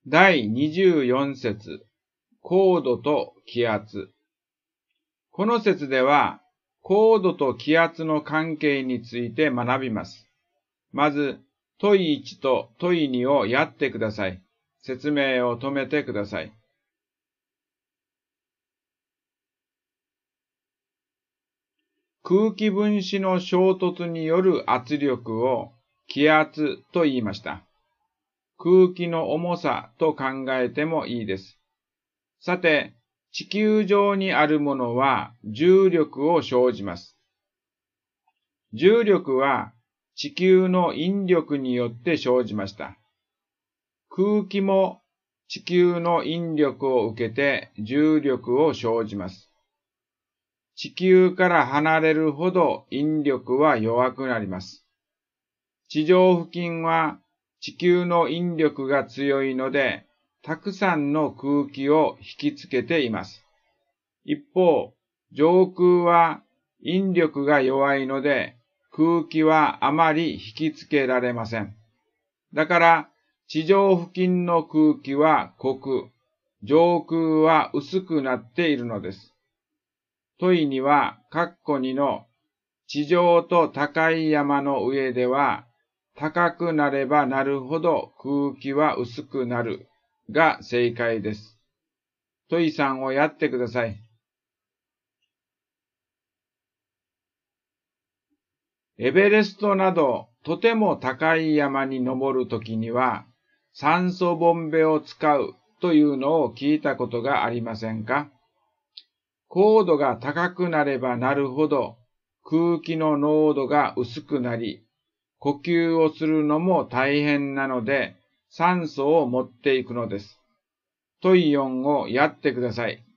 第24節、高度と気圧。この節では、高度と気圧の関係について学びます。まず、問1と問2をやってください。説明を止めてください。空気分子の衝突による圧力を気圧と言いました。空気の重さと考えてもいいです。さて、地球上にあるものは重力を生じます。重力は地球の引力によって生じました。空気も地球の引力を受けて重力を生じます。地球から離れるほど引力は弱くなります。地上付近は地球の引力が強いので、たくさんの空気を引きつけています。一方、上空は引力が弱いので、空気はあまり引きつけられません。だから、地上付近の空気は濃く、上空は薄くなっているのです。問には、括弧2の地上と高い山の上では、高くなればなるほど空気は薄くなるが正解です。問3をやってください。エベレストなどとても高い山に登るときには酸素ボンベを使うというのを聞いたことがありませんか？高度が高くなればなるほど空気の濃度が薄くなり、呼吸をするのも大変なので酸素を持っていくのです。問4をやってください。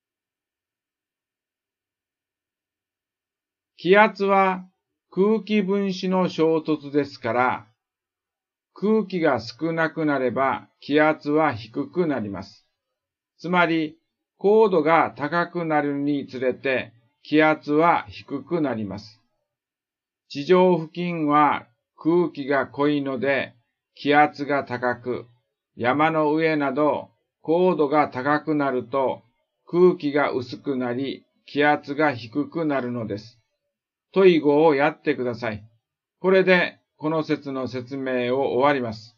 気圧は空気分子の衝突ですから、空気が少なくなれば気圧は低くなります。つまり、高度が高くなるにつれて気圧は低くなります。地上付近は空気が濃いので気圧が高く、山の上など高度が高くなると空気が薄くなり気圧が低くなるのです。問5をやってください。これでこの説の説明を終わります。